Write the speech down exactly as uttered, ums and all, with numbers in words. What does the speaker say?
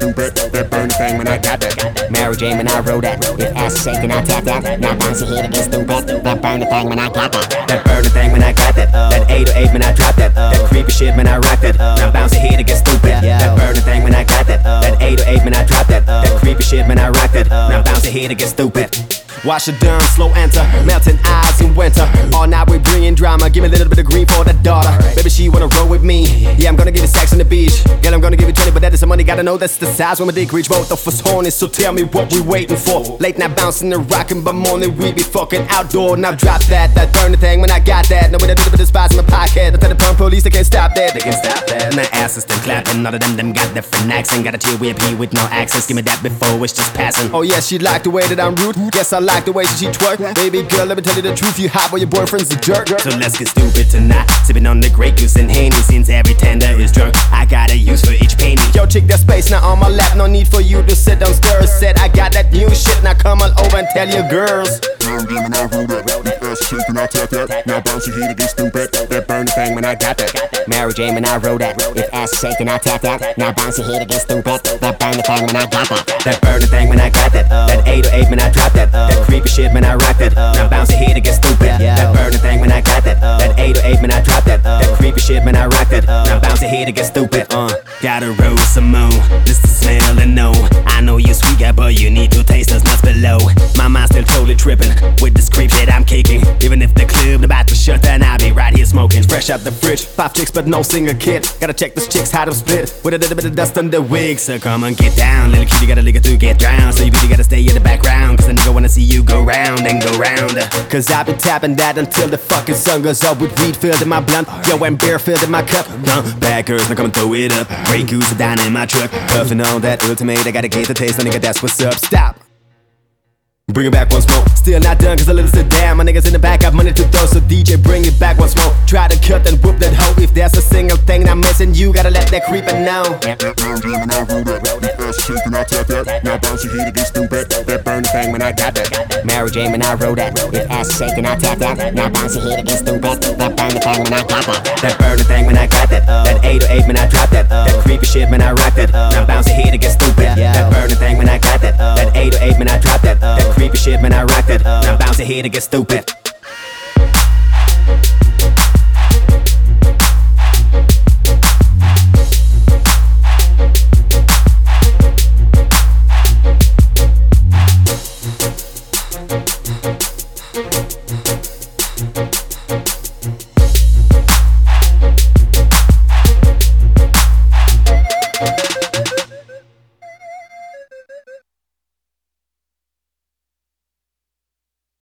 stupid. That burning thing when I got that. Mary Jane when I roll that. If ass is shaking, I tap that. Now bounce your head and get stupid. That burning thing when I got that. That burning thing when I got that. That eight oh eight when I drop that. That creepy shit when I rock that. Now bounce your head and get stupid. That burning thing when I got that. That eight oh eight when I drop that. That creepy shit when I rock that. Now bounce your head and get stupid. Wash it down, slow enter, melting eyes in winter. All night we bringing drama, give me a little bit of green for the daughter. Baby, she wanna roll with me, yeah, I'm gonna give you sex on the beach. Girl, I'm gonna give you twenty, but that is some money, gotta know that's the size when my dick reach both of us horny. So tell me what we waiting for. Late night bouncing and rocking, but morning we be fucking outdoor. Now drop that, that burning thing when I got that. No way to do the spies in my pocket. I tell the pump police, they can't stop that. They can't stop that. And the ass is still clapping, all of them, them got different accent. Got a T W P with no access, give me that before it's just passing. Oh yeah, she like the way that I'm rude, guess I like the way she twerk. Baby girl, let me tell you the truth, you hot but your boyfriend's a jerk. So let's get stupid tonight, sipping on the Grey Goose and Henny. Since every tender is drunk, I got a use for each penny. Yo chick, that space now on my lap, no need for you to sit down stir. Said I got that new shit, now come on over and tell your girls. Mary Jane when I roll that. If ass shaking, I tap that. Now bounce your head and get stupid. That burning thing when I got that. Mary Jane when I roll that. If ass is shaking, I tap that. Now bounce your head and get stupid. That burning thing when I got that. That burning thing when I got that. That eight oh eight when I drop that. That creepy shit when I rock that. Now bounce your head and get stupid. That burning thing when I got that. That eight oh eight when I drop that. That creepy shit when I rock that. Now bounce your head and get stupid. Uh, gotta roll some more, just to smell and know. I know you sweet guy, but you need to taste those nuts below. My mind's still totally tripping with this creep shit I'm kicking. Even if the club about to shut down, I'll be right here smoking. Fresh out the fridge, five chicks but no single kid. Gotta check this chick's how to split with a little bit of dust on the wig. So come on, get down, little kid, you gotta lick it to get drowned. So you really gotta stay in the background, cause the nigga wanna see you go round and go round. Cause I've been tapping that until the fucking sun goes up. With weed filled in my blunt, yo, and beer filled in my cup. uh, Bad girls, now come and throw it up. Grey Goose down in my truck, puffing on that ultimate, I gotta get the taste, so nigga, that's what's up. Stop, bring it back once more. Still not done cause I little sit down. My niggas in the back have money to throw, so D J bring it back once more. Try to cut and whoop that hoe. If there's a single thing I'm missing, you gotta let that creeper know. That Mary Jane when I roll that. If ass shaking, I tap that. Now bounce your head and get stupid. That burning thing when I got that. Mary Jane when I roll that. If ass is shaking, I tap that. Now bounce your head and get stupid. That burning thing when I got that. That burning thing when I got that. That eight oh eight when I drop that. That creepy shit when I rock that. Now bounce your head and get stupid. That burning thing when I got that. That eight oh eight when I drop that. That creepy shit when I rock that. Now bounce your head and get stupid.